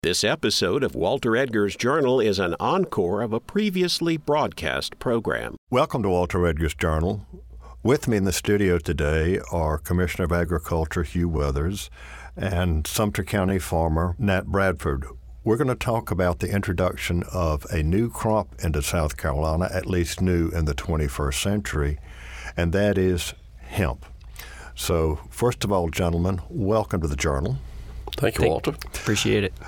This episode of Walter Edgar's Journal is an encore of a previously broadcast program. Welcome to Walter Edgar's Journal. With me in the studio today are Commissioner of Agriculture Hugh Weathers and Sumter County farmer Nat Bradford. We're going to talk about the introduction of a new crop into South Carolina, at least new in the 21st century, and that is hemp. So, first of all, gentlemen, welcome to the Journal. Thank you, Walter. Appreciate it.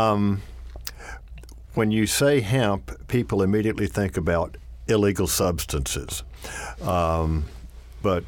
When you say hemp, people immediately think about illegal substances. But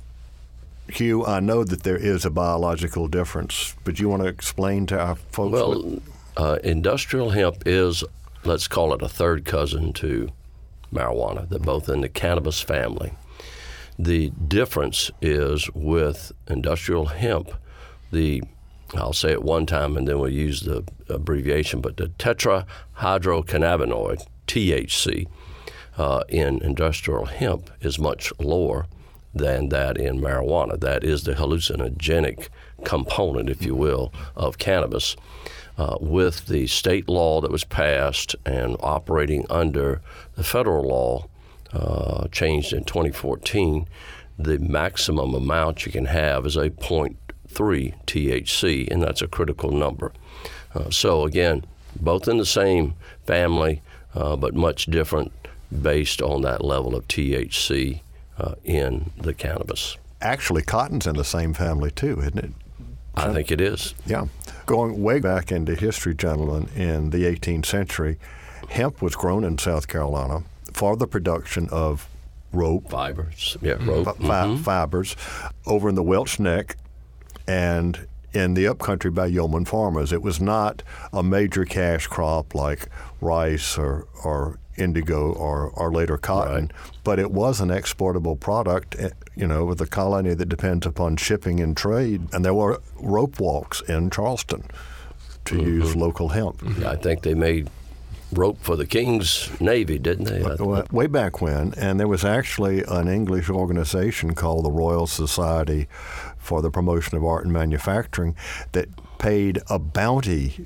Hugh, I know that there is a biological difference, but you want to explain to our folks? Well, industrial hemp is, let's call it a third cousin to marijuana. They're both in the cannabis family. The difference is with industrial hemp, I'll say it one time and then we'll use the abbreviation, but the tetrahydrocannabinoid, THC, in industrial hemp is much lower than that in marijuana. That is the hallucinogenic component, if you will, of cannabis. With the state law that was passed and operating under the federal law, changed in 2014, the maximum amount you can have is a 0.3 THC, and that's a critical number. So again, both in the same family, but much different based on that level of THC in the cannabis. Actually, cotton's in the same family too, isn't it? I think it is. Yeah. Going way back into history, gentlemen, in the 18th century, hemp was grown in South Carolina for the production of rope. Fibers. Yeah, rope. Fibers over in the Welch Neck and in the upcountry by yeoman farmers. It was not a major cash crop like rice or indigo or later cotton, right, but it was an exportable product, with a colony that depends upon shipping and trade. And there were rope walks in Charleston to use local hemp. I think they made rope for the King's Navy, didn't they? Way back when, and there was actually an English organization called the Royal Society for the Promotion of Art and Manufacturing that paid a bounty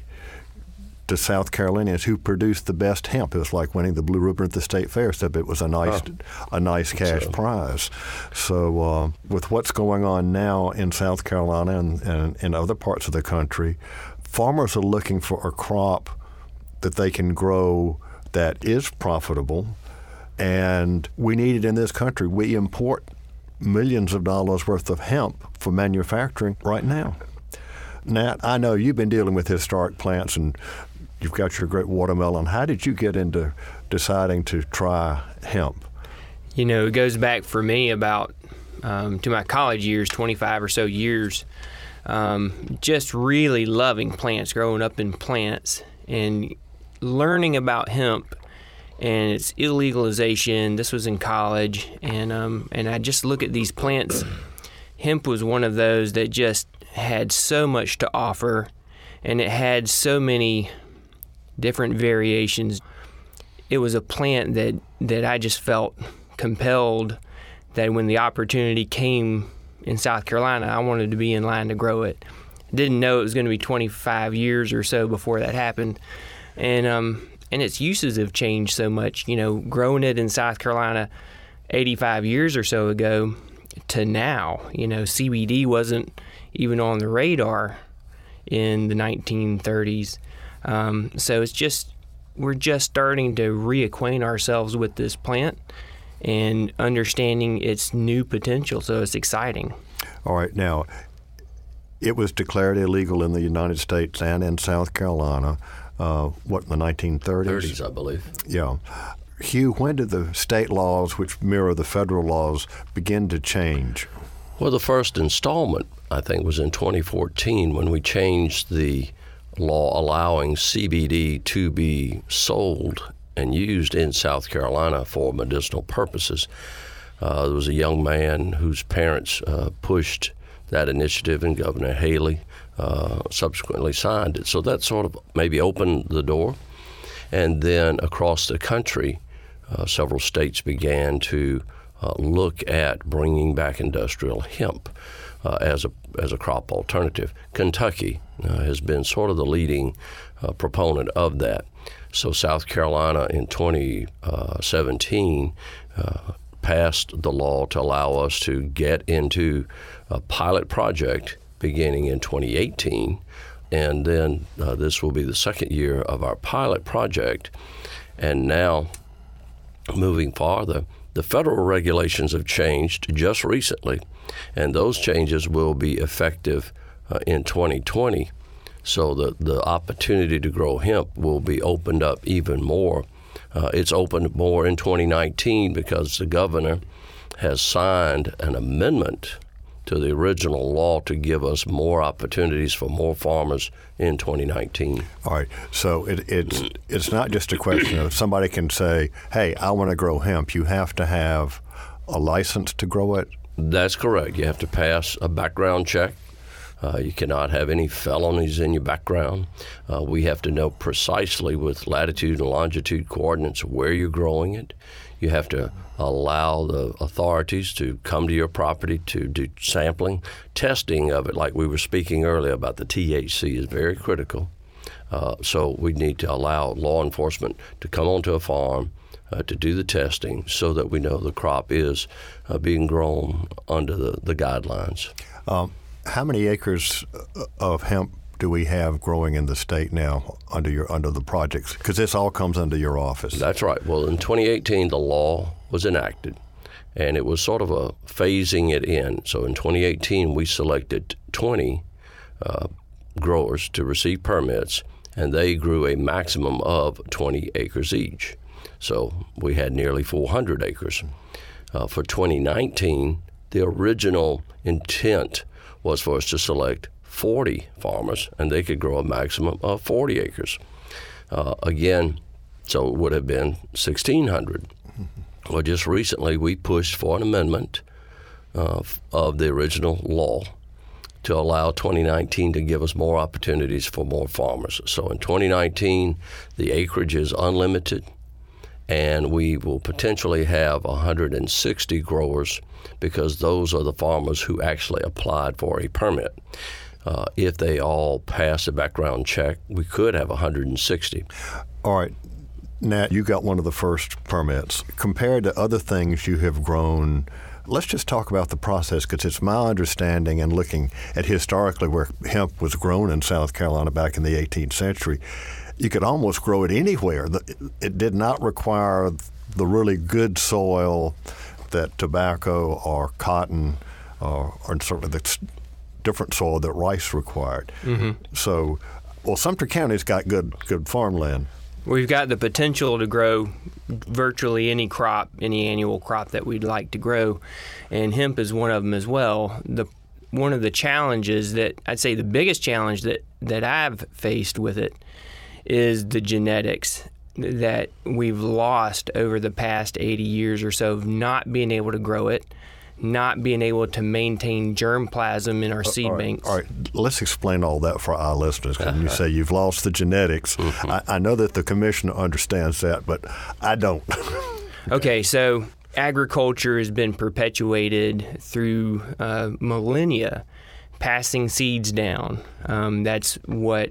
to South Carolinians who produced the best hemp. It was like winning the blue ribbon at the state fair, except it was a nice cash prize. So with what's going on now in South Carolina and in other parts of the country, farmers are looking for a crop that they can grow that is profitable, and we need it in this country. We import millions of dollars worth of hemp for manufacturing right now. Nat, I know you've been dealing with historic plants and you've got your great watermelon. How did you get into deciding to try hemp? It goes back for me about to my college years, 25 or so years, just really loving plants, growing up in plants and learning about hemp and its illegalization. This was in college, and I just look at these plants. Hemp was one of those that just had so much to offer, and it had so many different variations. It was a plant that I just felt compelled that when the opportunity came in South Carolina, I wanted to be in line to grow it. Didn't know it was going to be 25 years or so before that happened. And its uses have changed so much. Growing it in South Carolina 85 years or so ago to now, CBD wasn't even on the radar in the 1930s. So we're just starting to reacquaint ourselves with this plant and understanding its new potential. So it's exciting. All right. Now, it was declared illegal in the United States and in South Carolina. In the 1930s? 30s, I believe. Yeah. Hugh, when did the state laws, which mirror the federal laws, begin to change? Well, the first installment, I think, was in 2014 when we changed the law allowing CBD to be sold and used in South Carolina for medicinal purposes. There was a young man whose parents pushed that initiative, and Governor Haley subsequently signed it. So that sort of maybe opened the door. And then across the country, several states began to look at bringing back industrial hemp as a crop alternative. Kentucky has been sort of the leading proponent of that. So South Carolina in 2017 passed the law to allow us to get into a pilot project beginning in 2018. And then this will be the second year of our pilot project. And now, moving farther, the federal regulations have changed just recently, and those changes will be effective in 2020. So the opportunity to grow hemp will be opened up even more. It's opened more in 2019 because the governor has signed an amendment to the original law to give us more opportunities for more farmers in 2019. All right. So it's not just a question of somebody can say, hey, I want to grow hemp. You have to have a license to grow it? That's correct. You have to pass a background check. You cannot have any felonies in your background. We have to know precisely with latitude and longitude coordinates where you're growing it. You have to allow the authorities to come to your property to do sampling. Testing of it, like we were speaking earlier about the THC, is very critical. So we need to allow law enforcement to come onto a farm to do the testing so that we know the crop is being grown under the guidelines. How many acres of hemp do we have growing in the state now under the projects? Because this all comes under your office. That's right. Well, in 2018, the law was enacted, and it was sort of a phasing it in. So in 2018, we selected 20 growers to receive permits, and they grew a maximum of 20 acres each. So we had nearly 400 acres. For 2019, the original intent was for us to select 40 farmers, and they could grow a maximum of 40 acres. Again, so it would have been 1,600. Well, just recently we pushed for an amendment of the original law to allow 2019 to give us more opportunities for more farmers. So in 2019, the acreage is unlimited, and we will potentially have 160 growers because those are the farmers who actually applied for a permit. If they all pass a background check, we could have 160. All right. Nat, you got one of the first permits. Compared to other things you have grown, let's just talk about the process, because it's my understanding, and looking at historically where hemp was grown in South Carolina back in the 18th century, you could almost grow it anywhere. It did not require the really good soil that tobacco or cotton or certainly the different soil that rice required. Mm-hmm. So, well, Sumter County's got good farmland. We've got the potential to grow virtually any crop, any annual crop that we'd like to grow, and hemp is one of them as well. One of the challenges that I'd say the biggest challenge that I've faced with it is the genetics that we've lost over the past 80 years or so of not being able to grow it, not being able to maintain germplasm in our seed banks. All right, let's explain all that for our listeners. When you say you've lost the genetics, I know that the commission understands that, but I don't. Okay, so agriculture has been perpetuated through millennia, passing seeds down. That's what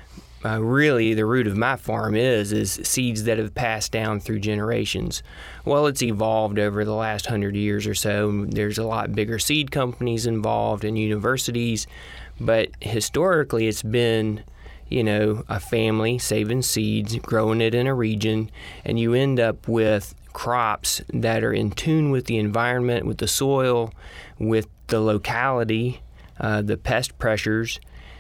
really the root of my farm is seeds that have passed down through generations. Well, it's evolved over the last 100 years or so. There's a lot bigger seed companies involved and universities, but historically it's been, a family saving seeds, growing it in a region, and you end up with crops that are in tune with the environment, with the soil, with the locality, the pest pressures,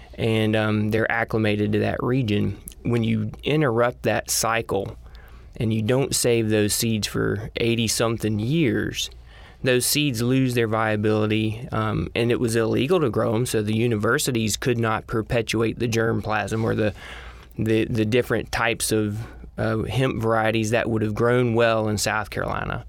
and they're acclimated to that region. When you interrupt that cycle and you don't save those seeds for 80-something years, those seeds lose their viability, and it was illegal to grow them, so the universities could not perpetuate the germplasm or the different types of hemp varieties that would have grown well in South Carolina.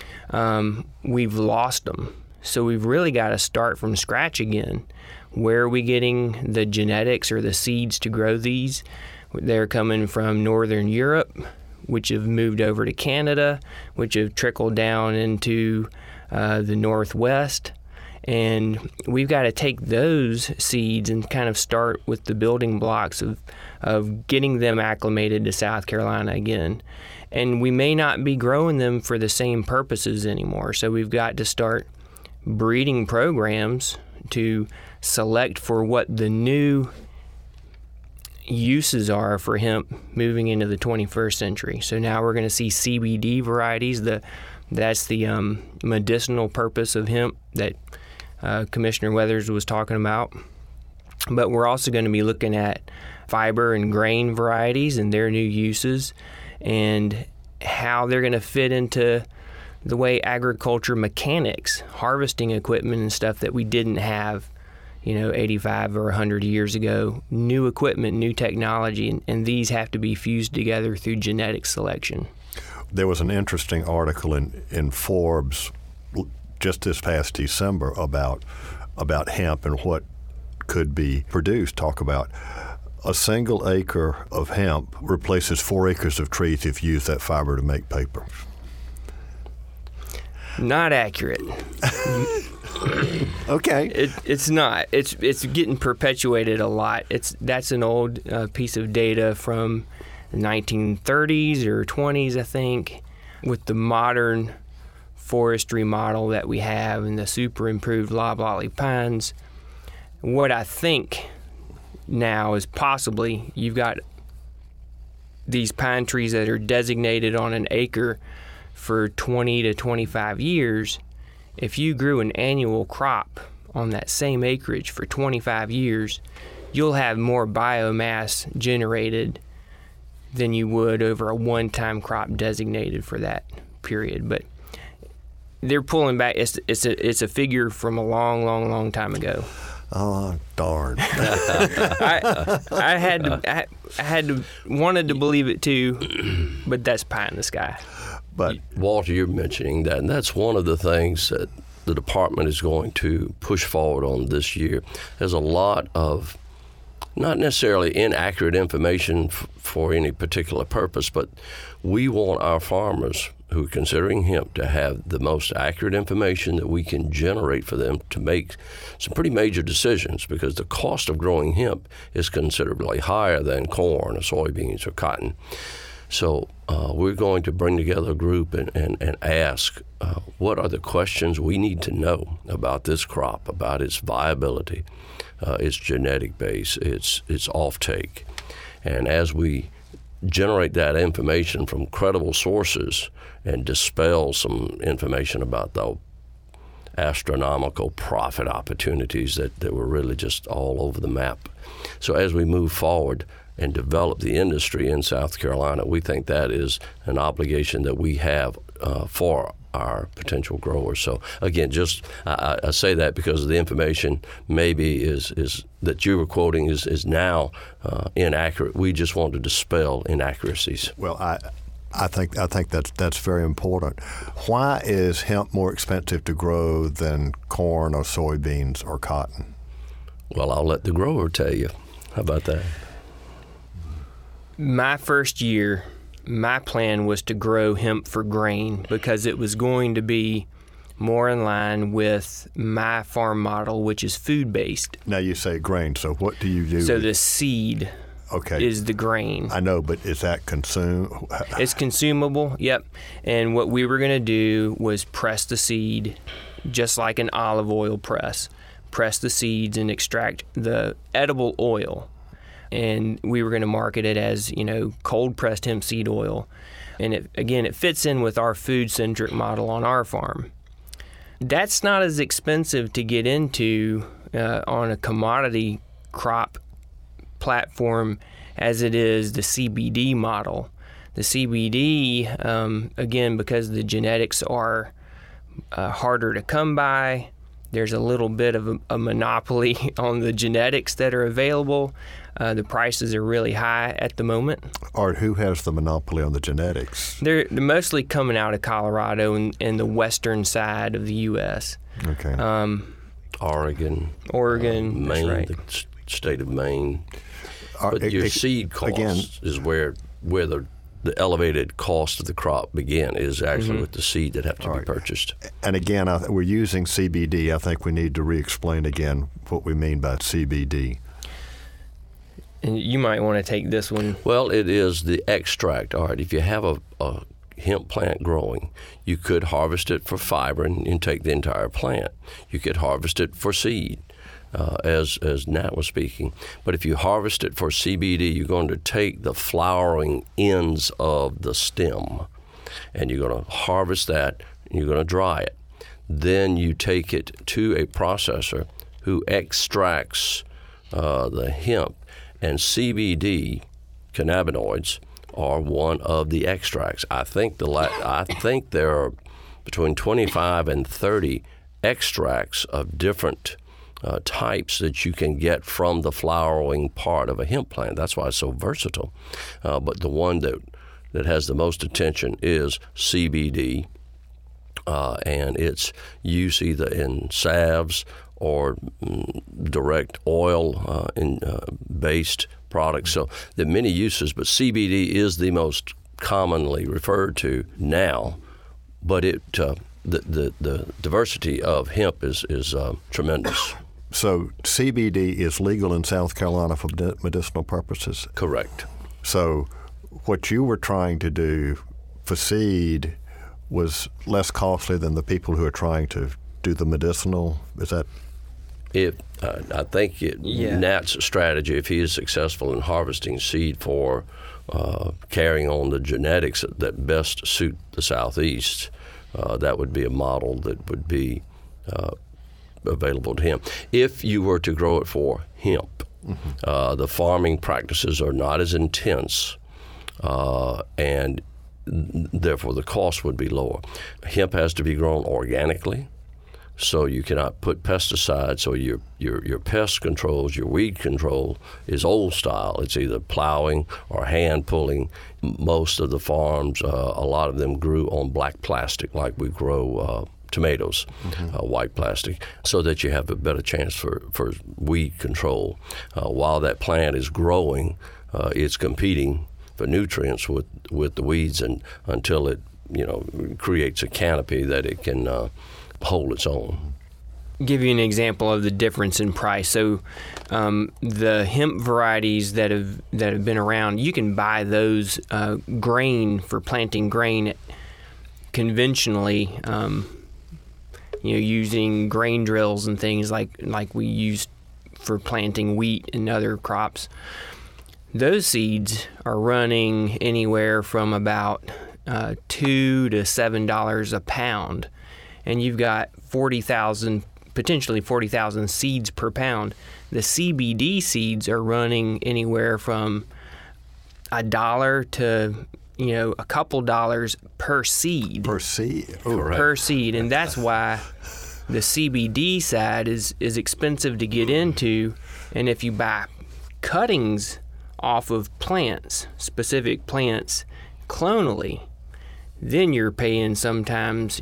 We've lost them, so we've really got to start from scratch again. Where are we getting the genetics or the seeds to grow these? They're coming from Northern Europe, which have moved over to Canada, which have trickled down into the Northwest. And we've got to take those seeds and kind of start with the building blocks of getting them acclimated to South Carolina again. And we may not be growing them for the same purposes anymore. So we've got to start breeding programs to select for what the new uses are for hemp moving into the 21st century. So now we're going to see CBD varieties. That's the medicinal purpose of hemp that Commissioner Weathers was talking about. But we're also going to be looking at fiber and grain varieties and their new uses and how they're going to fit into the way agriculture mechanics, harvesting equipment and stuff that we didn't have 85 or 100 years ago, new equipment, new technology, and these have to be fused together through genetic selection. There was an interesting article in Forbes just this past December about hemp and what could be produced. Talk about a single acre of hemp replaces 4 acres of trees if you use that fiber to make paper. Not accurate. Okay. It's not. It's getting perpetuated a lot. That's an old piece of data from the 1930s or 20s, I think, with the modern forestry model that we have and the super improved loblolly pines. What I think now is possibly you've got these pine trees that are designated on an acre for 20 to 25 years. If you grew an annual crop on that same acreage for 25 years, you'll have more biomass generated than you would over a one-time crop designated for that period. But they're pulling back. It's a figure from a long time ago. Oh, darn. I wanted to believe it too, but that's pie in the sky. But Walter, you're mentioning that, and that's one of the things that the department is going to push forward on this year. There's a lot of not necessarily inaccurate information for any particular purpose, but we want our farmers who are considering hemp to have the most accurate information that we can generate for them to make some pretty major decisions, because the cost of growing hemp is considerably higher than corn or soybeans or cotton. So we're going to bring together a group and ask what are the questions we need to know about this crop, about its viability, its genetic base, its offtake. And as we generate that information from credible sources and dispel some information about the astronomical profit opportunities that were really just all over the map. So as we move forward and develop the industry in South Carolina, we think that is an obligation that we have for our potential growers. So again, just I say that because the information maybe is that you were quoting is now inaccurate. We just want to dispel inaccuracies. Well, I think that's very important. Why is hemp more expensive to grow than corn or soybeans or cotton? Well, I'll let the grower tell you. How about that? My first year, my plan was to grow hemp for grain because it was going to be more in line with my farm model, which is food-based. Now you say grain, so what do you do? So the seed is the grain. I know, but is that It's consumable, yep. And what we were going to do was press the seed just like an olive oil press. Press the seeds and extract the edible oil. And we were going to market it as, cold-pressed hemp seed oil. And it fits in with our food-centric model on our farm. That's not as expensive to get into on a commodity crop platform as it is the CBD model. The CBD, again, because the genetics are harder to come by, there's a little bit of a monopoly on the genetics that are available. The prices are really high at the moment. Art, who has the monopoly on the genetics? They're mostly coming out of Colorado and the western side of the U.S. Okay. Oregon, Maine, that's right. The state of Maine. But your seed cost is where the the elevated cost of the crop begin, is actually with the seed that have to be purchased. And again, we're using CBD. I think we need to re-explain again what we mean by CBD. And you might want to take this one. Well, it is the extract. All right, if you have a hemp plant growing, you could harvest it for fiber and take the entire plant. You could harvest it for seed, as Nat was speaking. But if you harvest it for CBD, you're going to take the flowering ends of the stem, and you're going to harvest that, and you're going to dry it. Then you take it to a processor who extracts the hemp, and CBD, cannabinoids, are one of the extracts. I think there are between 25 and 30 extracts of different types that you can get from the flowering part of a hemp plant. That's why it's so versatile. But the one that has the most attention is CBD, and its use either in salves or direct oil based products. So there are many uses, but CBD is the most commonly referred to now. But the diversity of hemp is tremendous. So CBD is legal in South Carolina for medicinal purposes? Correct. So what you were trying to do for seed was less costly than the people who are trying to do the medicinal? Is that? I think Nat's strategy, if he is successful in harvesting seed for carrying on the genetics that best suit the Southeast, that would be a model that would be available to him. If you were to grow it for hemp, the farming practices are not as intense, and therefore the cost would be lower. Hemp has to be grown organically, so you cannot put pesticides. So your pest controls, your weed control is old style. It's either plowing or hand pulling. Most of the farms, a lot of them grew on black plastic, like we grow tomatoes, white plastic, so that you have a better chance for weed control. While that plant is growing, it's competing for nutrients with the weeds, and until it creates a canopy that it can hold its own. Give you an example of the difference in price. So the hemp varieties that have been around, you can buy those grain for planting grain conventionally, using grain drills and things like we use for planting wheat and other crops. Those seeds are running anywhere from about $2 to $7 a pound, and you've got potentially 40,000 seeds per pound. The CBD seeds are running anywhere from $1 to a couple dollars per seed. Per seed. Oh, right. Per seed, and that's why the CBD side is expensive to get into. And if you buy cuttings off of plants, specific plants, clonally, then you're paying sometimes,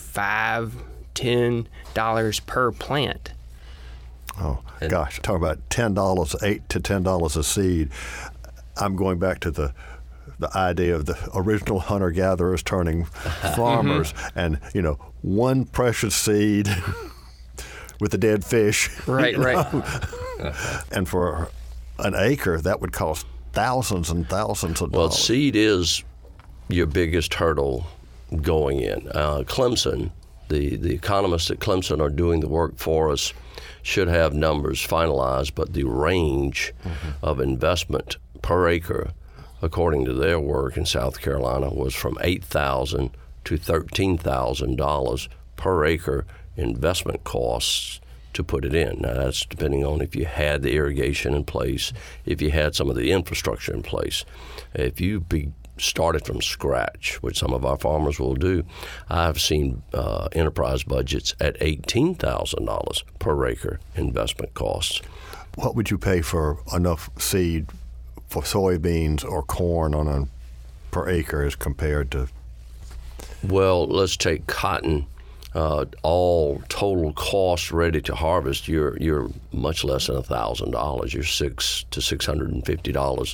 $5-10 per plant. Oh, gosh, talk about $10, $8 to $10 a seed. I'm going back to the idea of the original hunter-gatherers turning farmers, and, one precious seed with a dead fish. Right. And for an acre, that would cost thousands and thousands of dollars. Well, seed is your biggest hurdle going in. Clemson, the economists at Clemson are doing the work for us, should have numbers finalized, but the range of investment per acre, according to their work in South Carolina, was from $8,000 to $13,000 per acre investment costs to put it in. Now, that's depending on if you had the irrigation in place, if you had some of the infrastructure in place. If you started from scratch, which some of our farmers will do, I've seen enterprise budgets at $18,000 per acre investment costs. What would you pay for enough seed for soybeans or corn per acre as compared to? Well, let's take cotton. All total cost ready to harvest, you're much less than $1,000. You're $600 to $650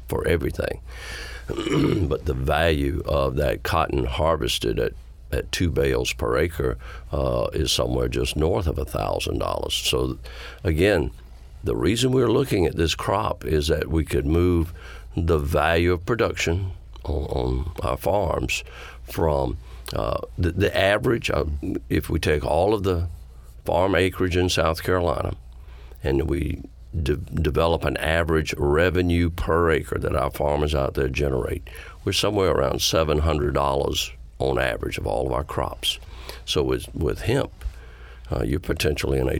for everything. But the value of that cotton harvested at 2 bales per acre is somewhere just north of $1,000. So again, the reason we're looking at this crop is that we could move the value of production on our farms from the average, if we take all of the farm acreage in South Carolina and we develop an average revenue per acre that our farmers out there generate, we're somewhere around $700 on average of all of our crops. So with hemp, you're potentially in a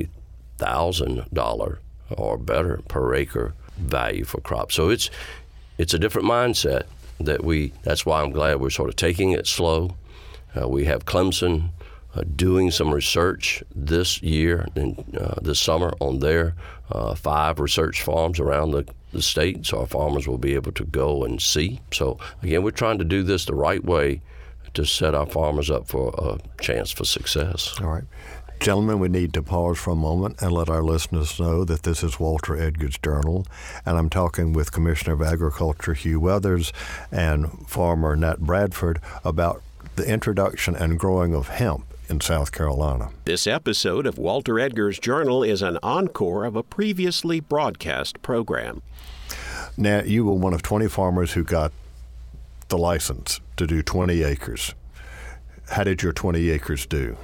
$20,000 or better per acre value for crops. So it's a different mindset that's why I'm glad we're sort of taking it slow. We have Clemson doing some research this year and this summer on their 5 research farms around the state, so our farmers will be able to go and see. So again, we're trying to do this the right way to set our farmers up for a chance for success. All right. Gentlemen, we need to pause for a moment and let our listeners know that this is Walter Edgar's Journal, and I'm talking with Commissioner of Agriculture Hugh Weathers and farmer Nat Bradford about the introduction and growing of hemp in South Carolina. This episode of Walter Edgar's Journal is an encore of a previously broadcast program. Nat, you were one of 20 farmers who got the license to do 20 acres. How did your 20 acres do?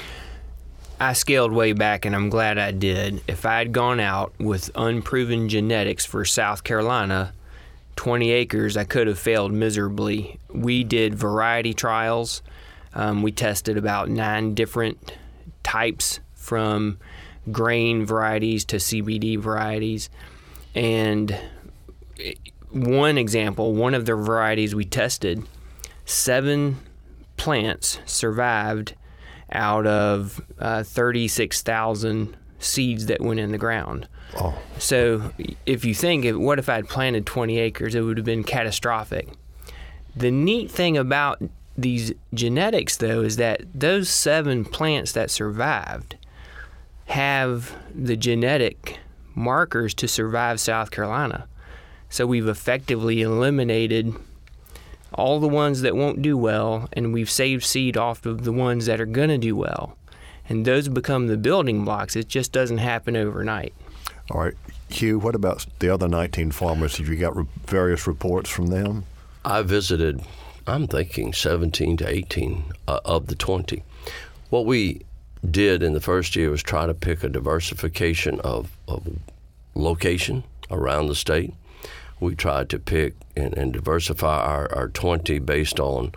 I scaled way back, and I'm glad I did. If I had gone out with unproven genetics for South Carolina, 20 acres, I could have failed miserably. We did variety trials. We tested about 9 different types, from grain varieties to CBD varieties. And one example, one of the varieties we tested, 7 plants survived out of 36,000 seeds that went in the ground. Oh. So if you think, what if I had planted 20 acres, it would have been catastrophic. The neat thing about these genetics, though, is that those 7 plants that survived have the genetic markers to survive South Carolina. So we've effectively eliminated all the ones that won't do well, and we've saved seed off of the ones that are going to do well. And those become the building blocks. It just doesn't happen overnight. All right. Hugh, what about the other 19 farmers? Have you got various reports from them? I visited, I'm thinking 17 to 18 of the 20. What we did in the first year was try to pick a diversification of location around the state. We tried to pick and diversify our 20 based on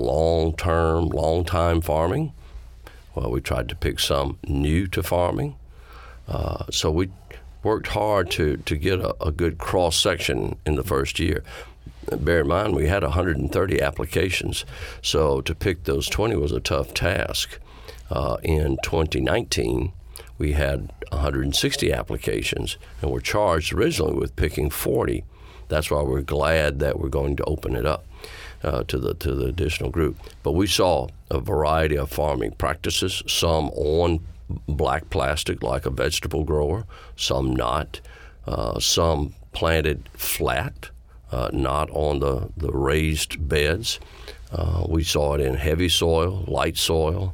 long-time farming. Well, we tried to pick some new to farming. So we worked hard to get a good cross-section in the first year. Bear in mind, we had 130 applications, so to pick those 20 was a tough task. In 2019, we had 160 applications, and were charged originally with picking 40. That's why we're glad that we're going to open it up to the additional group. But we saw a variety of farming practices, some on black plastic like a vegetable grower, some not, some planted flat, not on the raised beds. We saw it in heavy soil, light soil,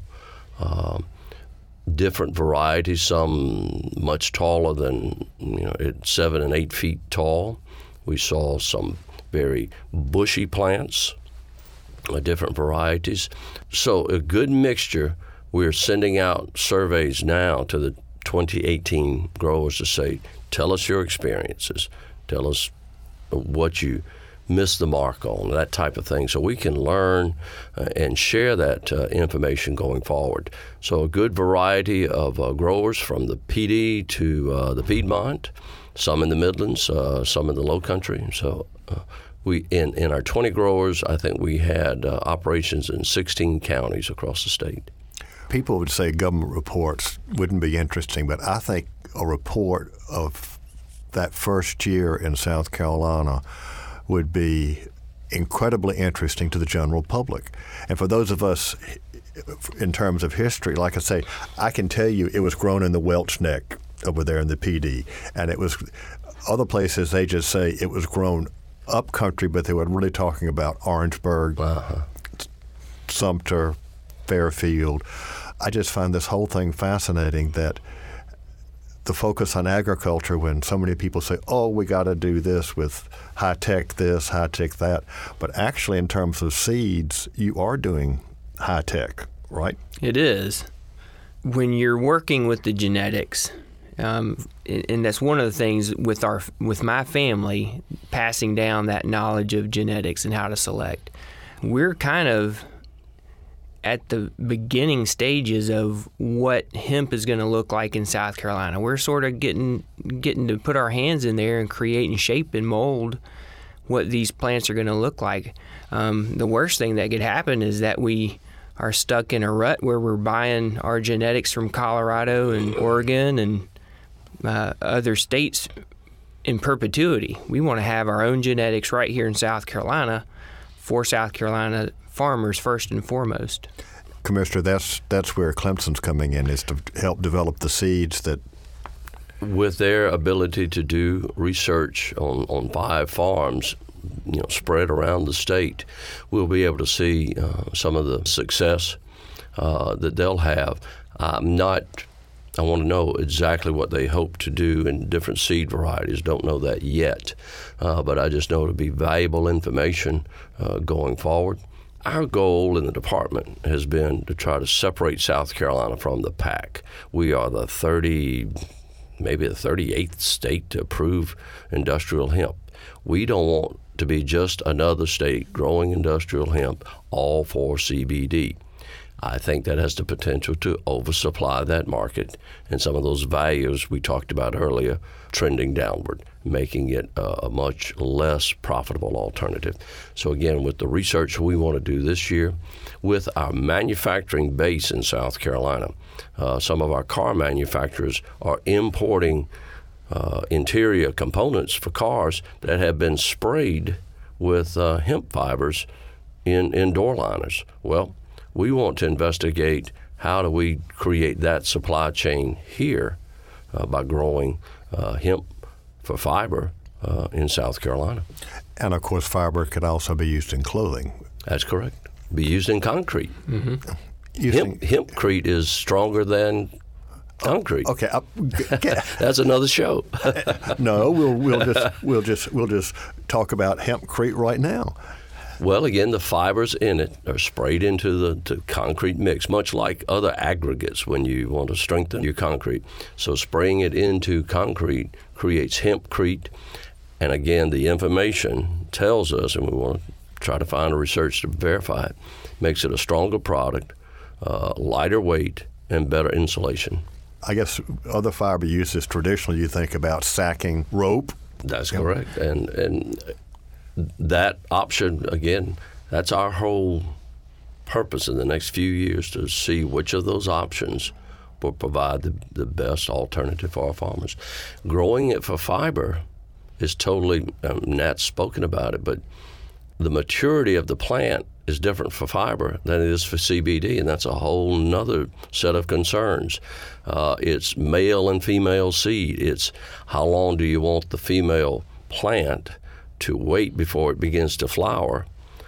different varieties, some much taller than, 7 and 8 feet tall. We saw some very bushy plants, different varieties. So a good mixture. We're sending out surveys now to the 2018 growers to say, tell us your experiences. Tell us what you missed the mark on, that type of thing, so we can learn and share that information going forward. So a good variety of growers from the PD to the Piedmont, some in the Midlands, some in the Low Country. So we in our 20 growers, I think we had operations in 16 counties across the state. People would say government reports wouldn't be interesting, but I think a report of that first year in South Carolina would be incredibly interesting to the general public. And for those of us, in terms of history, like I say, I can tell you it was grown in the Welch Neck over there in the PD, and it was other places they just say it was grown up country, but they were really talking about Orangeburg, Sumter, Fairfield. I just find this whole thing fascinating, that the focus on agriculture, when so many people say, oh, we got to do this with high-tech this, high-tech that. But actually, in terms of seeds, you are doing high-tech, right? It is. When you're working with the genetics, and that's one of the things with my family, passing down that knowledge of genetics and how to select. We're kind of at the beginning stages of what hemp is going to look like in South Carolina. We're sort of getting to put our hands in there and create and shape and mold what these plants are going to look like. The worst thing that could happen is that we are stuck in a rut where we're buying our genetics from Colorado and Oregon and other states in perpetuity. We want to have our own genetics right here in South Carolina for South Carolina farmers first and foremost. Commissioner, that's where Clemson's coming in, is to help develop the seeds that... With their ability to do research on 5 farms, spread around the state, we'll be able to see some of the success that they'll have. I want to know exactly what they hope to do in different seed varieties. Don't know that yet, but I just know it'll be valuable information going forward. Our goal in the department has been to try to separate South Carolina from the pack. We are the 38th state to approve industrial hemp. We don't want to be just another state growing industrial hemp, all for CBD. I think that has the potential to oversupply that market, and some of those values we talked about earlier trending downward, making it a much less profitable alternative. So again, with the research we want to do this year, with our manufacturing base in South Carolina, some of our car manufacturers are importing interior components for cars that have been sprayed with hemp fibers in door liners. Well, we want to investigate how do we create that supply chain here by growing hemp for fiber in South Carolina. And of course, fiber could also be used in clothing. That's correct. Be used in concrete. Mm-hmm. Hempcrete is stronger than concrete. Okay, that's another show. No, we'll just talk about hempcrete right now. Well, again, the fibers in it are sprayed into the concrete mix, much like other aggregates when you want to strengthen your concrete. So spraying it into concrete creates hempcrete. And again, the information tells us, and we want to try to find a research to verify it, makes it a stronger product, lighter weight, and better insulation. I guess other fiber uses traditionally, you think about sacking rope. That's correct. And that option, again, that's our whole purpose in the next few years, to see which of those options will provide the best alternative for our farmers. Growing it for fiber is totally, Nat's spoken about it, but the maturity of the plant is different for fiber than it is for CBD, and that's a whole nother set of concerns. It's male and female seed. It's how long do you want the female plant to wait before it begins to flower.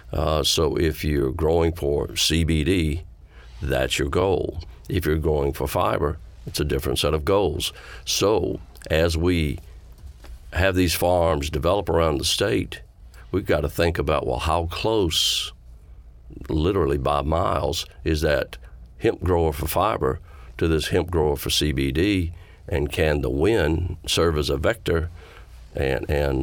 So if you're growing for CBD, that's your goal. If you're growing for fiber, it's a different set of goals. So as we have these farms develop around the state, we've got to think about, well, how close, literally by miles, is that hemp grower for fiber to this hemp grower for CBD, and can the wind serve as a vector and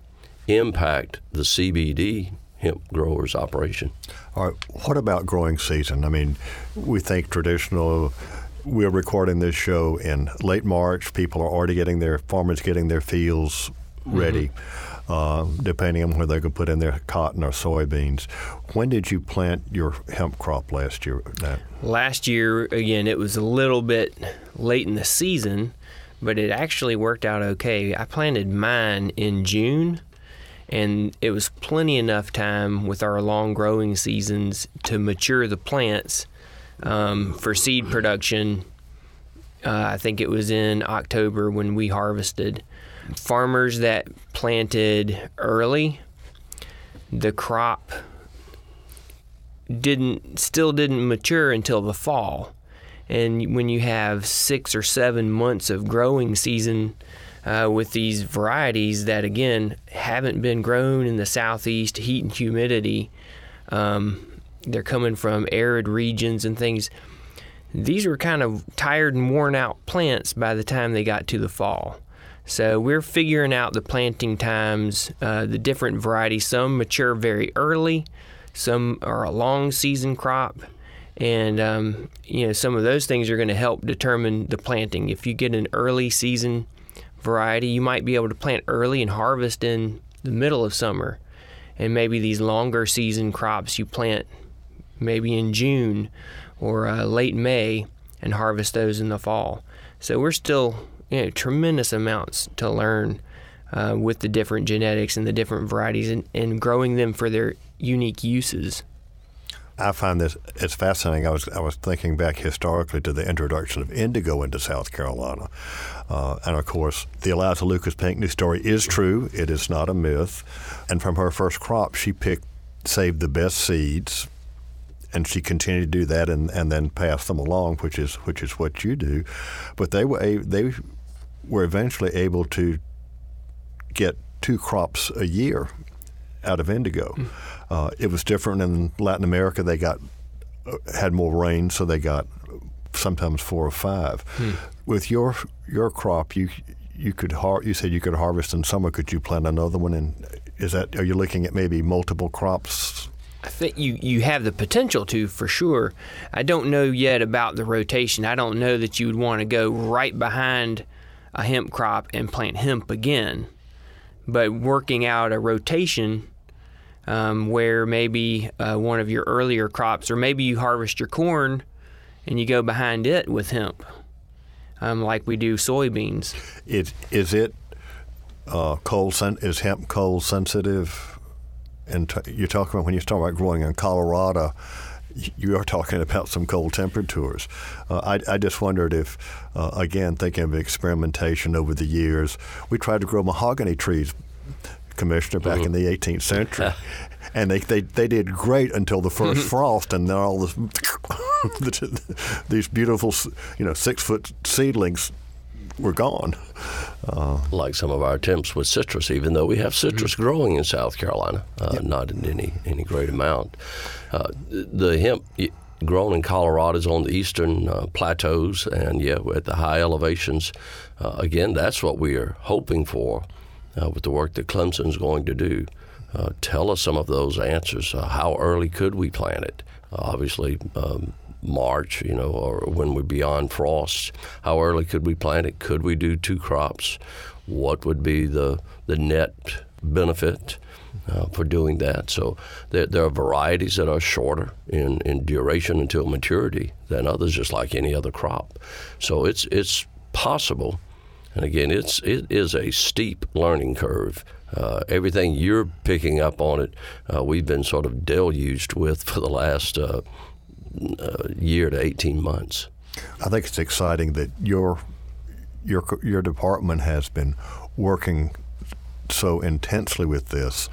impact the CBD hemp growers' operation. All right, what about growing season? I mean, we think traditional. We're recording this show in late March. People are already farmers getting their fields ready, depending on whether they could put in their cotton or soybeans. When did you plant your hemp crop last year, Nat? Last year, again, it was a little bit late in the season, but it actually worked out okay. I planted mine in June, and it was plenty enough time with our long growing seasons to mature the plants for seed production. I think it was in October when we harvested. Farmers that planted early, the crop still didn't mature until the fall. And when you have 6 or 7 months of growing season with these varieties that, again, haven't been grown in the southeast, heat and humidity, they're coming from arid regions and things. These were kind of tired and worn out plants by the time they got to the fall. So we're figuring out the planting times, the different varieties. Some mature very early, some are a long season crop, and some of those things are going to help determine the planting. If you get an early season variety, you might be able to plant early and harvest in the middle of summer. And maybe these longer season crops you plant maybe in June or late May and harvest those in the fall. So we're still tremendous amounts to learn with the different genetics and the different varieties and growing them for their unique uses. I find this it's fascinating. I was thinking back historically to the introduction of indigo into South Carolina, and of course the Eliza Lucas Pinckney story is true. It is not a myth. And from her first crop, she saved the best seeds, and she continued to do that, and then pass them along, which is what you do. But they were eventually able to get 2 crops a year out of indigo. It was different in Latin America. They had more rain, so they got sometimes 4 or 5. With your crop, you said you could harvest in summer. Could you plant another one? And are you looking at maybe multiple crops? I think you have the potential to, for sure. I don't know yet about the rotation. I don't know that you would want to go right behind a hemp crop and plant hemp again. But working out a rotation where maybe one of your earlier crops, or maybe you harvest your corn and you go behind it with hemp, like we do soybeans. Is hemp cold sensitive? And you're talking about when you talk about growing in Colorado, you are talking about some cold temperatures. I just wondered if, again, thinking of experimentation over the years, we tried to grow mahogany trees, Commissioner, back in the 18th century, and they did great until the first frost, and then all this these beautiful 6-foot seedlings were gone. Like some of our attempts with citrus, even though we have citrus growing in South Carolina, not in any great amount. The hemp grown in Colorado is on the eastern plateaus, and at the high elevations. Again, that's what we are hoping for with the work that Clemson's going to do. Tell us some of those answers. How early could we plant it? Obviously, March, or when we're beyond frost. How early could we plant it? Could we do 2 crops? What would be the net benefit for doing that? So there are varieties that are shorter in duration until maturity than others, just like any other crop. So it's possible. And again, it is a steep learning curve. Everything you're picking up on it, we've been sort of deluged with for the last year to 18 months. I think it's exciting that your department has been working so intensely with this.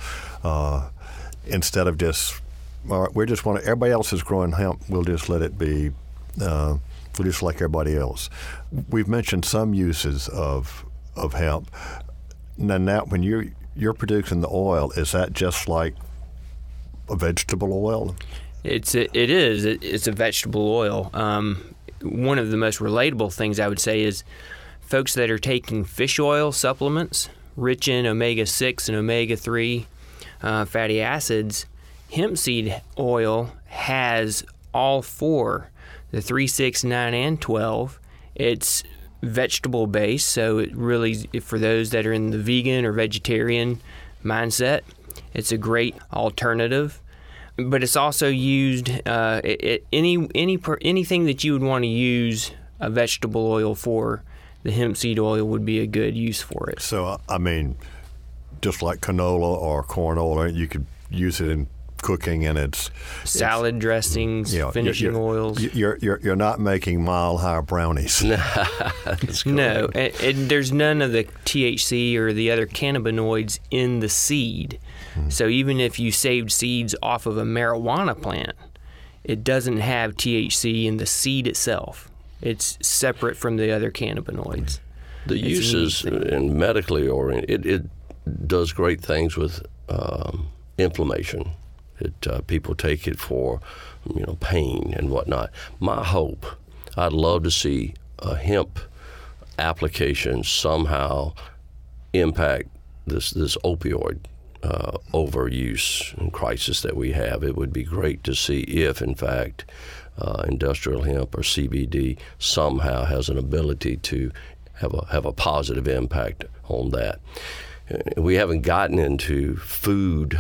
Instead of just, all right, everybody else is growing hemp, we'll just let it be. Just like everybody else. We've mentioned some uses of hemp. Now, when you're producing the oil, is that just like a vegetable oil? It is. It's a vegetable oil. One of the most relatable things I would say is folks that are taking fish oil supplements, rich in omega-6 and omega-3 fatty acids. Hemp seed oil has all 4. The 3, 6, 9, and 12. It's vegetable based, so it really, for those that are in the vegan or vegetarian mindset, it's a great alternative. But it's also used anything that you would want to use a vegetable oil for. The hemp seed oil would be a good use for it. So, I mean, just like canola or corn oil, you could use it in cooking and it's salad dressings, finishing oils. You're not making mile-high brownies. No, and there's none of the THC or the other cannabinoids in the seed. So even if you saved seeds off of a marijuana plant, it doesn't have THC in the seed itself. It's separate from the other cannabinoids. The uses in medically oriented, it does great things with inflammation. People take it for, pain and whatnot. My hope, I'd love to see a hemp application somehow impact this opioid overuse and crisis that we have. It would be great to see if, in fact, industrial hemp or CBD somehow has an ability to have a positive impact on that. We haven't gotten into food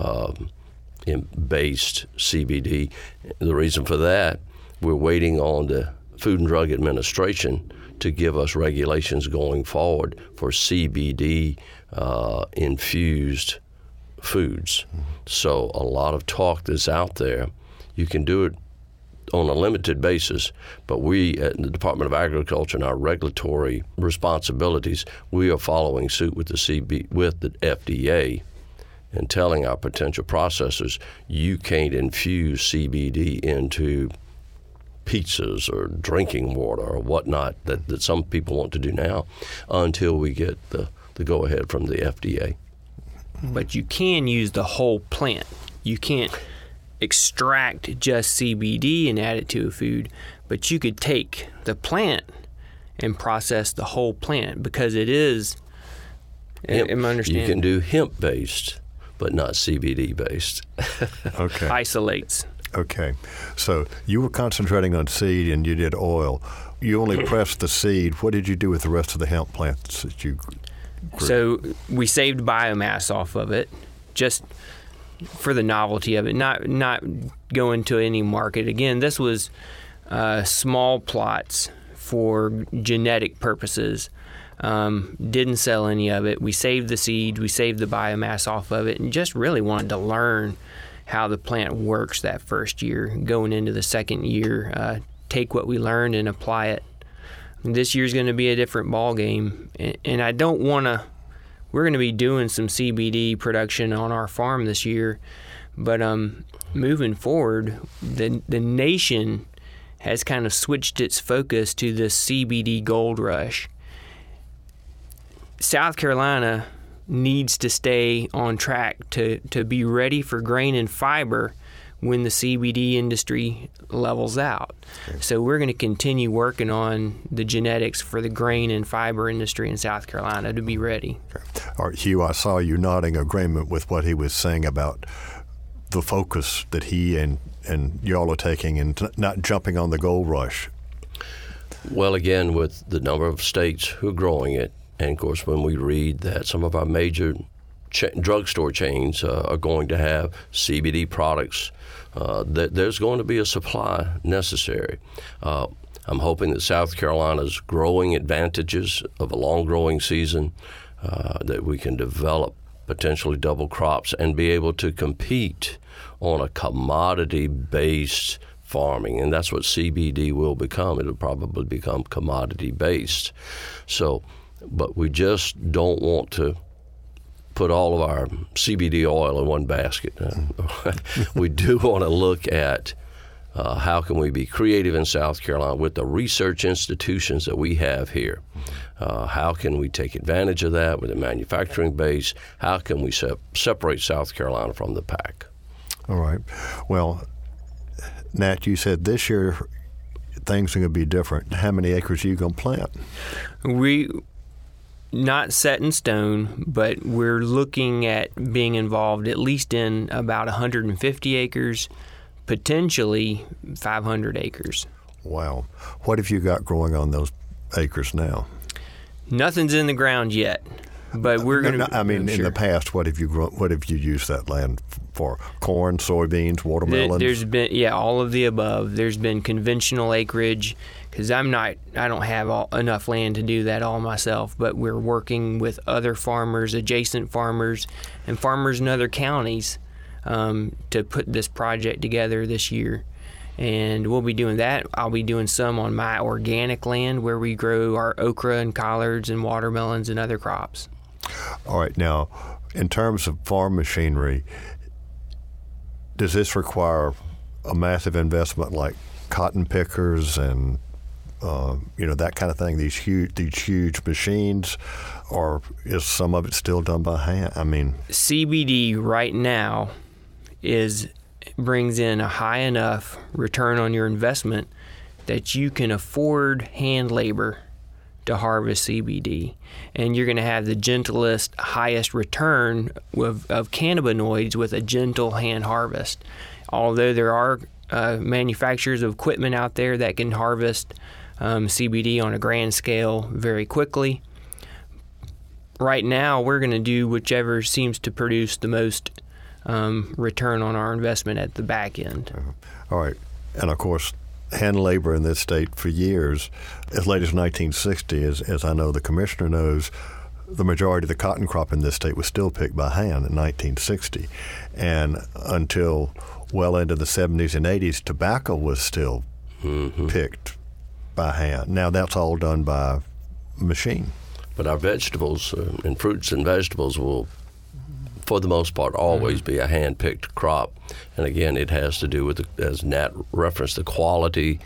based CBD. The reason for that, we're waiting on the Food and Drug Administration to give us regulations going forward for CBD infused foods. So a lot of talk that's out there. You can do it on a limited basis, but we at the Department of Agriculture and our regulatory responsibilities, we are following suit with the FDA and telling our potential processors, you can't infuse CBD into pizzas or drinking water or whatnot that some people want to do now until we get the go-ahead from the FDA. But you can use the whole plant. You can't extract just CBD and add it to a food, but you could take the plant and process the whole plant because it is hemp. Am I understanding? You can do hemp-based, but not CBD-based. Okay. Isolates. Okay. So you were concentrating on seed and you did oil. You only pressed the seed. What did you do with the rest of the hemp plants that you grew? So we saved biomass off of it, just for the novelty of it, not going to any market. Again, this was small plots for genetic purposes. Didn't sell any of it. We saved the seeds, we saved the biomass off of it, and just really wanted to learn how the plant works that first year. Going into the second year, take what we learned and apply it. This year's going to be a different ball game, and I don't want to. We're going to be doing some CBD production on our farm this year, but moving forward, the nation has kind of switched its focus to the CBD gold rush. South Carolina needs to stay on track to be ready for grain and fiber when the CBD industry levels out. Okay. So we're going to continue working on the genetics for the grain and fiber industry in South Carolina to be ready. Okay. All right, Hugh, I saw you nodding agreement with what he was saying about the focus that he and y'all are taking and not jumping on the gold rush. Well, again, with the number of states who are growing it, and of course when we read that some of our major drugstore chains are going to have CBD products, there's going to be a supply necessary. I'm hoping that South Carolina's growing advantages of a long growing season, that we can develop potentially double crops and be able to compete on a commodity-based farming, and that's what CBD will become. It'll probably become commodity-based. So, but we just don't want to put all of our CBD oil in one basket. We do want to look at how can we be creative in South Carolina with the research institutions that we have here. How can we take advantage of that with a manufacturing base? How can we separate South Carolina from the pack? All right. Well, Nat, you said this year things are going to be different. How many acres are you going to plant? We not set in stone, but we're looking at being involved at least in about 150 acres, potentially 500 acres. Wow. What have you got growing on those acres now? Nothing's in the ground yet, but we're going to. I mean, in the past, what have you grown? What have you used that land for? Corn, soybeans, watermelons? There's been, all of the above. There's been conventional acreage because I don't have enough land to do that all myself. But we're working with other farmers, adjacent farmers, and farmers in other counties to put this project together this year. And we'll be doing that. I'll be doing some on my organic land where we grow our okra and collards and watermelons and other crops. All right. Now, in terms of farm machinery, does this require a massive investment like cotton pickers and that kind of thing? These huge machines, or is some of it still done by hand? I mean, CBD right now brings in a high enough return on your investment that you can afford hand labor to harvest CBD, and you're going to have the gentlest, highest return of cannabinoids with a gentle hand harvest. Although there are manufacturers of equipment out there that can harvest CBD on a grand scale very quickly, right now we're going to do whichever seems to produce the most return on our investment at the back end. All right. And of course, hand labor in this state for years, as late as 1960, as I know the commissioner knows, the majority of the cotton crop in this state was still picked by hand in 1960. And until well into the 70s and 80s, tobacco was still picked by hand. Now that's all done by machine. But our vegetables and fruits and vegetables will, for the most part, always be a hand-picked crop. And again, it has to do with, as Nat referenced, the quality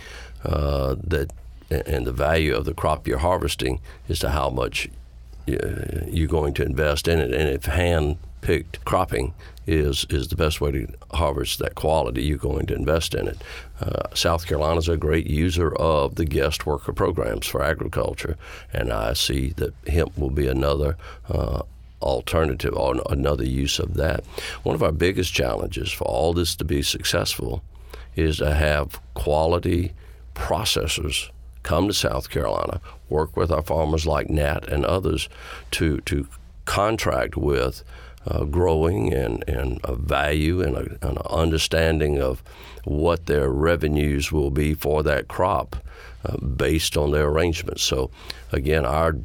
and the value of the crop you're harvesting as to how much you're going to invest in it. And if hand-picked cropping is the best way to harvest that quality, you're going to invest in it. South Carolina's a great user of the guest worker programs for agriculture, and I see that hemp will be another alternative or another use of that. One of our biggest challenges for all this to be successful is to have quality processors come to South Carolina, work with our farmers like Nat and others to contract with growing and a value and an understanding of what their revenues will be for that crop based on their arrangements. So again,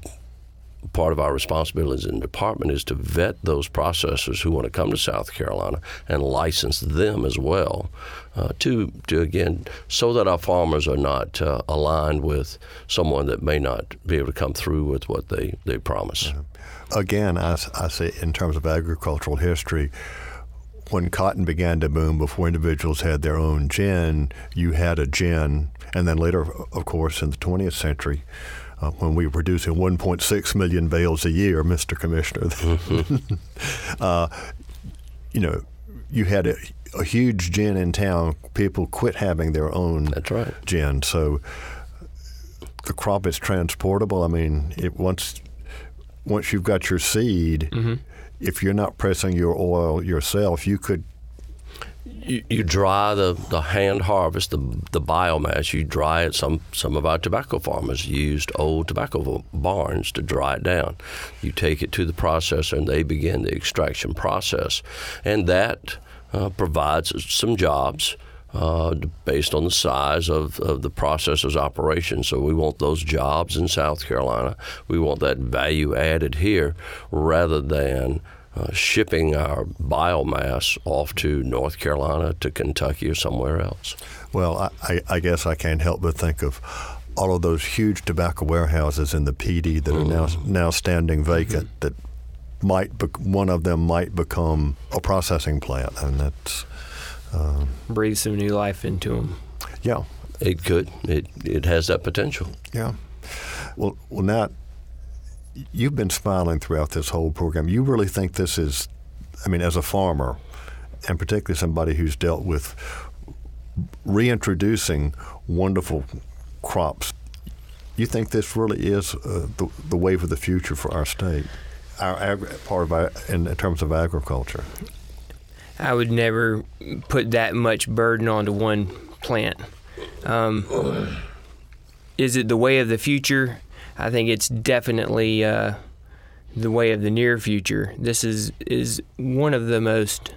part of our responsibilities in the department is to vet those processors who want to come to South Carolina and license them as well to again, so that our farmers are not aligned with someone that may not be able to come through with what they promise. Again, I say in terms of agricultural history, when cotton began to boom, before individuals had their own gin, you had a gin, and then later, of course, in the 20th century, when we were producing 1.6 million bales a year, Mr. Commissioner, you had a huge gin in town. People quit having their own That's right. gin. So the crop is transportable. I mean, once you've got your seed, if you're not pressing your oil yourself, you could. You dry the hand harvest, the biomass. You dry it. Some of our tobacco farmers used old tobacco barns to dry it down. You take it to the processor, and they begin the extraction process, and that provides some jobs based on the size of the processor's operation. So we want those jobs in South Carolina. We want that value added here, rather than shipping our biomass off to North Carolina, to Kentucky, or somewhere else. Well, I guess I can't help but think of all of those huge tobacco warehouses in the PD that are now standing vacant, that one of them might become a processing plant, and that's breathe some new life into them. Yeah, it could. It has that potential. Yeah. Well, Nat, you've been smiling throughout this whole program. You really think this is, I mean, as a farmer, and particularly somebody who's dealt with reintroducing wonderful crops, you think this really is the wave of the future for our state, in terms of agriculture? I would never put that much burden onto one plant. Is it the way of the future? I think it's definitely the way of the near future. This is one of the most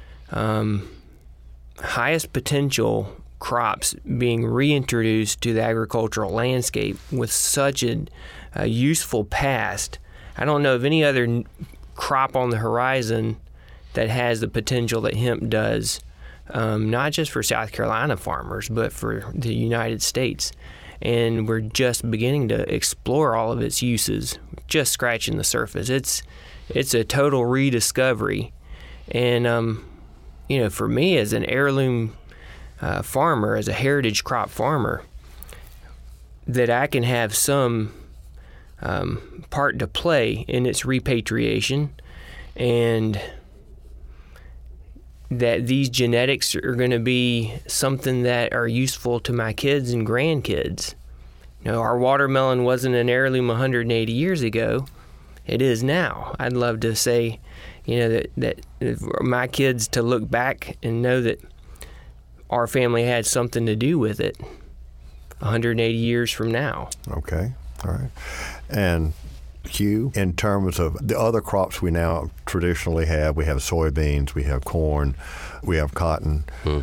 highest potential crops being reintroduced to the agricultural landscape with such a useful past. I don't know of any other crop on the horizon that has the potential that hemp does, not just for South Carolina farmers, but for the United States. And we're just beginning to explore all of its uses, just scratching the surface. It's a total rediscovery. And, for me as an heirloom farmer, as a heritage crop farmer, that I can have some part to play in its repatriation, and that these genetics are going to be something that are useful to my kids and grandkids. Our watermelon wasn't an heirloom 180 years ago. It is now. I'd love to say, that my kids to look back and know that our family had something to do with it 180 years from now. Okay. All right. And Hugh, in terms of the other crops we now traditionally have, we have soybeans, we have corn, we have cotton.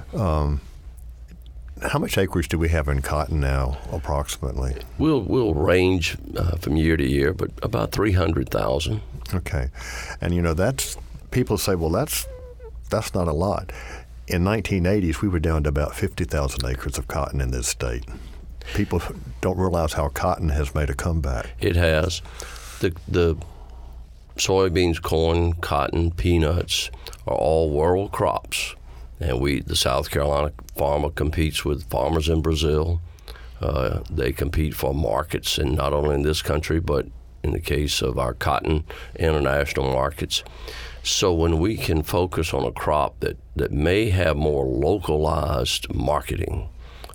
How much acreage do we have in cotton now, approximately? We'll range from year to year, but about 300,000. Okay. And, that's, people say, well, that's not a lot. In 1980s, we were down to about 50,000 acres of cotton in this state. People don't realize how cotton has made a comeback. It has. The soybeans, corn, cotton, peanuts are all world crops. And the South Carolina farmer competes with farmers in Brazil. They compete for markets, and not only in this country, but in the case of our cotton, international markets. So when we can focus on a crop that may have more localized marketing,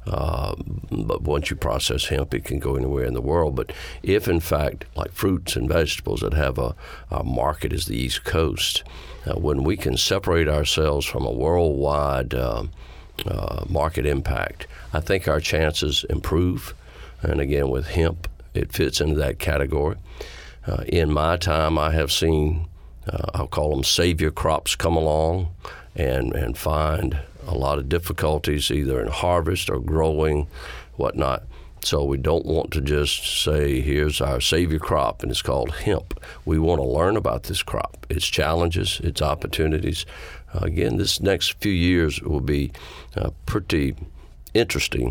but once you process hemp, it can go anywhere in the world. But if, in fact, like fruits and vegetables that have a market is the East Coast, when we can separate ourselves from a worldwide market impact, I think our chances improve. And again, with hemp, it fits into that category. In my time, I have seen, I'll call them savior crops, come along and find a lot of difficulties either in harvest or growing, whatnot. So we don't want to just say, here's our savior crop, and it's called hemp. We want to learn about this crop, its challenges, its opportunities. Again, this next few years will be pretty interesting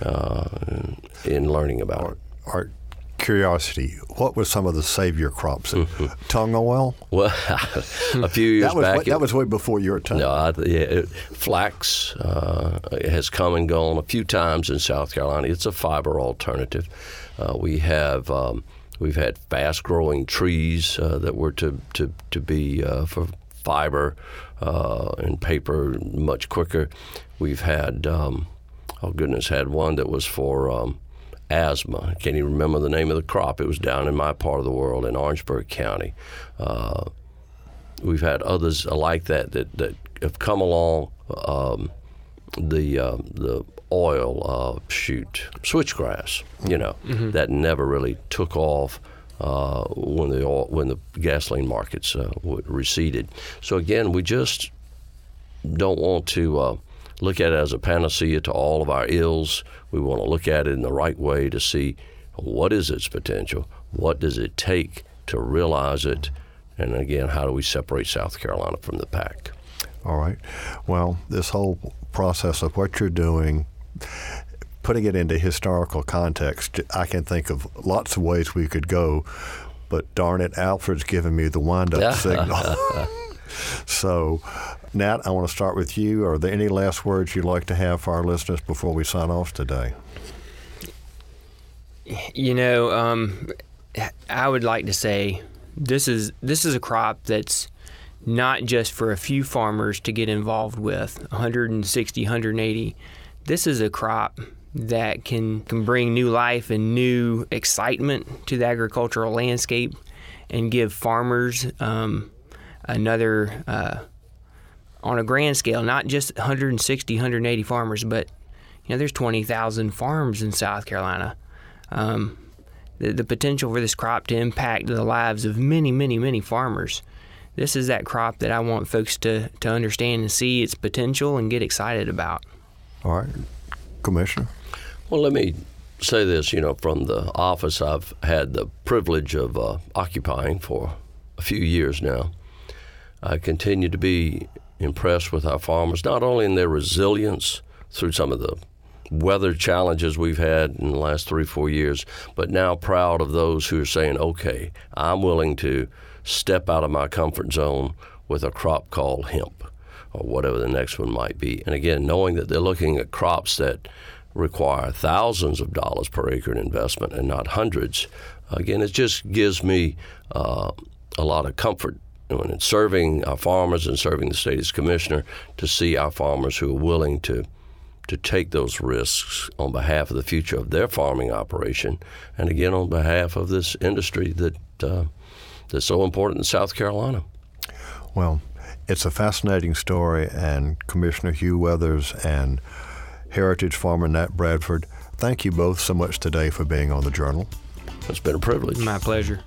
in learning about it. Art, curiosity, what were some of the savior crops? Tung oil? Well, a few years back. That was way before your time. No, flax has come and gone a few times in South Carolina. It's a fiber alternative. We've had fast-growing trees that were to be for fiber and paper much quicker. We've had, had one that was for asthma. I can't even remember the name of the crop. It was down in my part of the world in Orangeburg County. We've had others like that have come along. The oil switchgrass, that never really took off when the gasoline markets receded. So again, we just don't want to look at it as a panacea to all of our ills. We want to look at it in the right way to see what is its potential, what does it take to realize it, and again, how do we separate South Carolina from the pack? All right. Well, this whole process of what you're doing, putting it into historical context, I can think of lots of ways we could go, but darn it, Alfred's giving me the wind-up signal. So, Nat, I want to start with you. Are there any last words you'd like to have for our listeners before we sign off today? I would like to say this is a crop that's not just for a few farmers to get involved with, 160, 180. This is a crop that can bring new life and new excitement to the agricultural landscape and give farmers another, on a grand scale, not just 160, 180 farmers, but there's 20,000 farms in South Carolina. The potential for this crop to impact the lives of many, many, many farmers. This is that crop that I want folks to understand and see its potential and get excited about. All right. Commissioner? Well, let me say this. From the office I've had the privilege of occupying for a few years now, I continue to be impressed with our farmers, not only in their resilience through some of the weather challenges we've had in the last 3-4 years, but now proud of those who are saying, okay, I'm willing to step out of my comfort zone with a crop called hemp or whatever the next one might be. And again, knowing that they're looking at crops that require thousands of dollars per acre in investment and not hundreds, again, it just gives me a lot of comfort in serving our farmers and serving the state as commissioner to see our farmers who are willing to take those risks on behalf of the future of their farming operation, and again on behalf of this industry that's so important in South Carolina. Well, it's a fascinating story, and Commissioner Hugh Weathers and Heritage Farmer Nat Bradford, thank you both so much today for being on the Journal. It's been a privilege. My pleasure.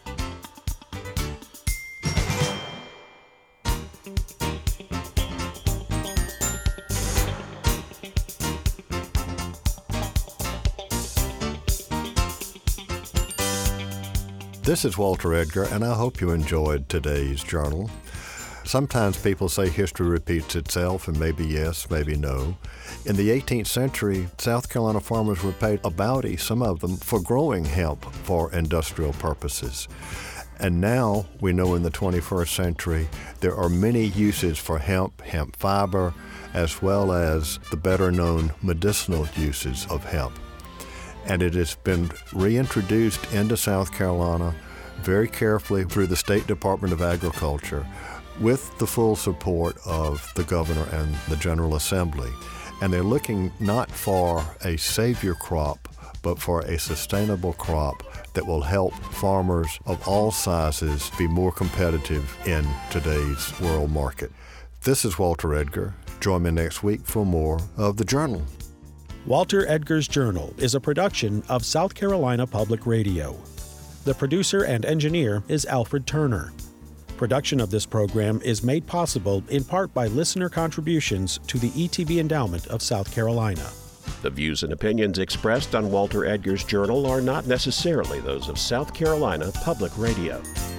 This is Walter Edgar, and I hope you enjoyed today's Journal. Sometimes people say history repeats itself, and maybe yes, maybe no. In the 18th century, South Carolina farmers were paid a bounty, some of them, for growing hemp for industrial purposes. And now we know in the 21st century there are many uses for hemp fiber, as well as the better-known medicinal uses of hemp. And it has been reintroduced into South Carolina very carefully through the State Department of Agriculture with the full support of the governor and the General Assembly. And they're looking not for a savior crop, but for a sustainable crop that will help farmers of all sizes be more competitive in today's world market. This is Walter Edgar. Join me next week for more of The Journal. Walter Edgar's Journal is a production of South Carolina Public Radio. The producer and engineer is Alfred Turner. Production of this program is made possible in part by listener contributions to the ETV Endowment of South Carolina. The views and opinions expressed on Walter Edgar's Journal are not necessarily those of South Carolina Public Radio.